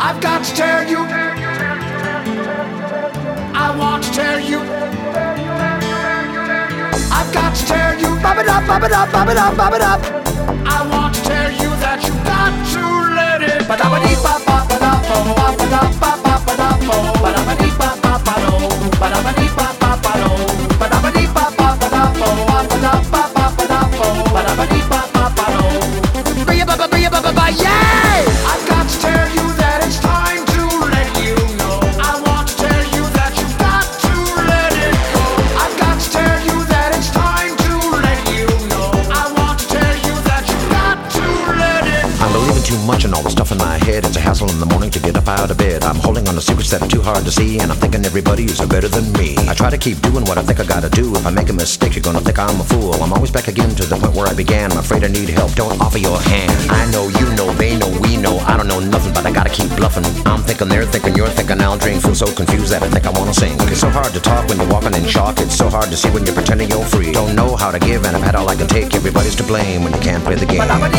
I've got to tell you. I want to tell you. I've got to tell you. Bop it up, bop it up, bop it up, bop it up. I want to tell you that you got to let it go. Yeah! I've got to tell you that it's time to let you know. I want to tell you that you got to let it go. I've got to tell you that it's time to let you know. I want to tell you that you got to let it go. I'm believing too much in all the stuff in my head. It's a hassle in the morning to get up out of bed. I'm holding on to secrets that are too hard to see, and I'm thinking everybody is better than me. I try to keep doing what I think I gotta do. If I make a mistake, you're gonna think I'm a fool. I'm always back again to the point where I began. I'm afraid I need help, don't offer your hand. I know, you know, they know, we know. I don't know nothing, but I gotta keep bluffing. I'm thinking, they're thinking, you're thinking, I'll drink. Feel so confused that I think I wanna sing. It's so hard to talk when you're walking in shock. It's so hard to see when you're pretending you're free. Don't know how to give, and I've had all I can take. Everybody's to blame when you can't play the game.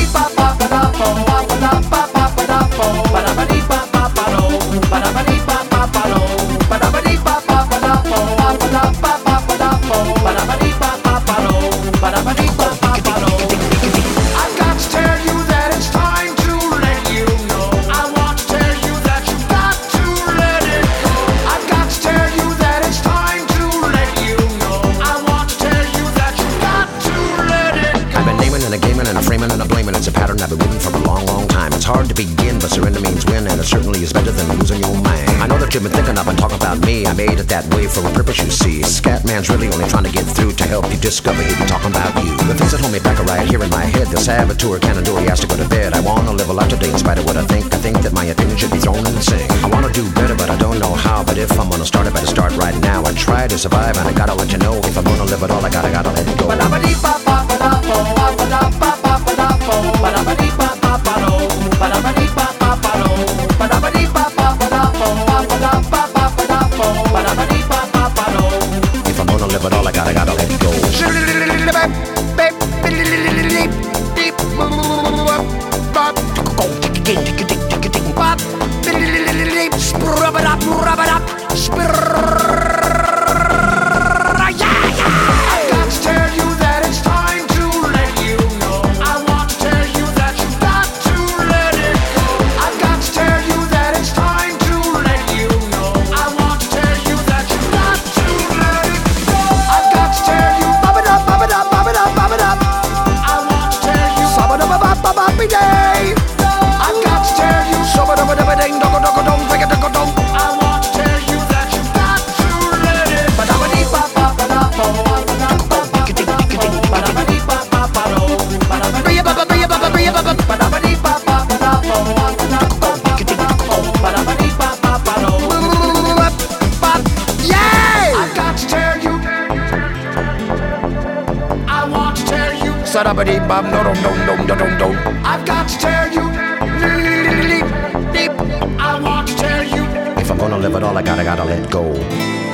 It's a pattern I've been living for a long, long time. It's hard to begin, but surrender means win, and it certainly is better than losing your mind. I know that you've been thinking I've been talking about me. I made it that way for a purpose, you see. Scatman's really only trying to get through to help you discover he'd be talking about you. The things that hold me back are right here in my head. The saboteur can't endure, he has to go to bed. I wanna live a life today in spite of what I think. I think that my opinion should be thrown in the sink. I wanna do better, but I don't know how. But if I'm gonna start, I better start right now. I try to survive, and I gotta let you know. If I'm gonna live it all, I gotta let it go. If I'm gonna live it all, I gotta let it go. I've got to tell you. I want to tell you. If I'm gonna live it all, I gotta let go.